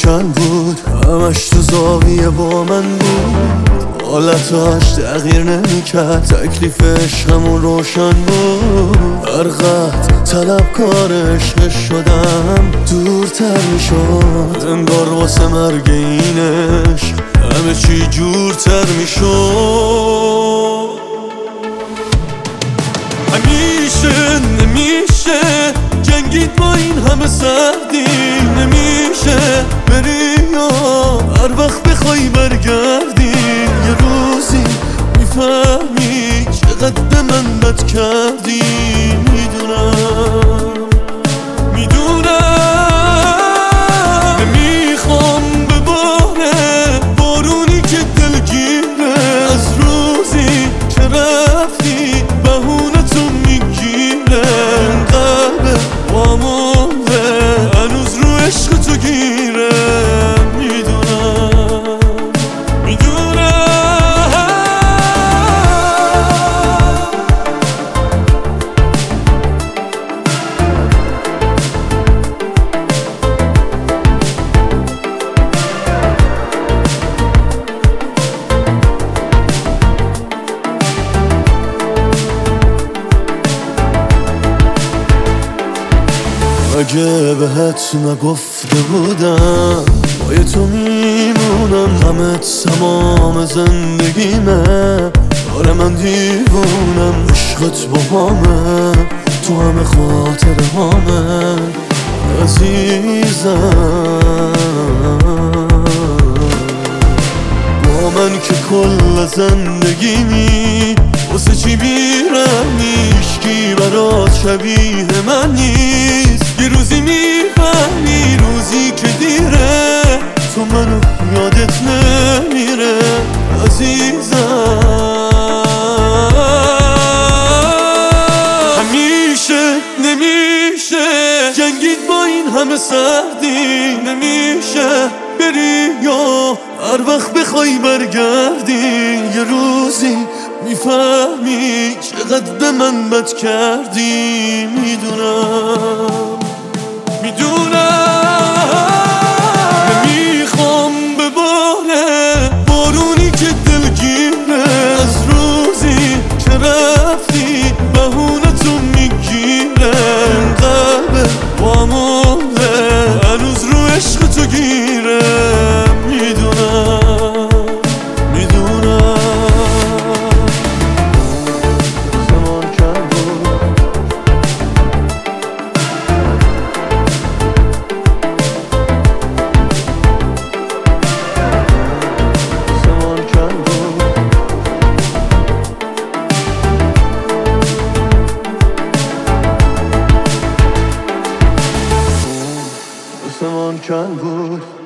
کن بود، همش تو زاویه با من بود، حالتاش تغییر نمیکرد، تکلیفش همون روشن بود. هر قد طلبکار عشقش شدم دورتر میشد، انگار واسه مرگ اینش همه چی جورتر میشد. همیشه نمیشه جنگید با این همه سردی، نمیشه بری یا هر وقت بخوای برگردی، یه روزی میفهمی چقدر به من بد کردی. میدونم نمیخوام بباره بارونی که دلگیره، از روزی که رفتی بهونتو میگیره، قلب وامونده هنوز رو عشق تو گیره. اگه بهت نگفته بودم با تو میمونم، غمت تمام زندگیمه، آره من دیوونم، عشقت با همه تو همه خاطره همه عزیزم. با من که کل زندگیمی واسه چی بیرمی، هیچکی برات شبیه من نیست، یه روزی میفهمی روزی که دیره تو منو یادت نمیره عزیزم. همیشه نمیشه جنگید با این همه سردی، نمیشه بری یا هر وقت بخوای برگردی، یه روزی میفهمی چقدر به من بد کردی. میدونم نمیخوام بباره بارونی که دلگیره، از روزی که رفتی بهونتو میگیره، قلب وامونده هنوز رو عشق تو گیره. آسمان کن بود